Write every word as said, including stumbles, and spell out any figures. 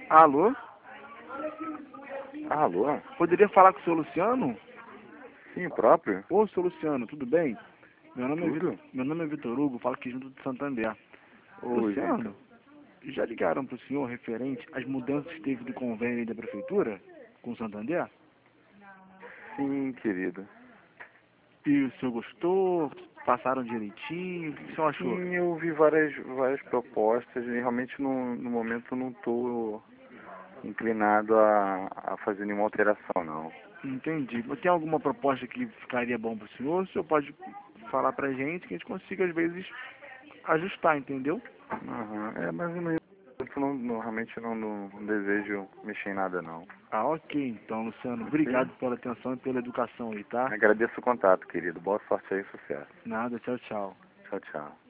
Alô? Alô? Poderia falar com o senhor Luciano? Sim, o próprio? Ô, senhor Luciano, tudo bem? Meu nome é, Tudo? Vitor, meu nome é Vitor Hugo, falo aqui junto do Santander. Oi, Luciano, Vitor. já ligaram para o senhor referente às mudanças que teve do convênio aí da prefeitura com o Santander? Sim, querido. E o senhor gostou? Passaram direitinho? O que o senhor achou? Sim, eu vi várias, várias propostas e realmente no, no momento não estou inclinado a, a fazer nenhuma alteração, não. Entendi. Mas tem alguma proposta que ficaria bom para o senhor? O senhor pode falar para a gente que a gente consiga, às vezes, ajustar, entendeu? Aham. É, mas eu não, eu não, não- realmente não, não desejo mexer em nada, não. Ah, ok, então, Luciano. Ok? Obrigado pela atenção e pela educação aí, tá? Agradeço o contato, querido. Boa sorte aí e sucesso. Nada, tchau, tchau. Tchau, tchau.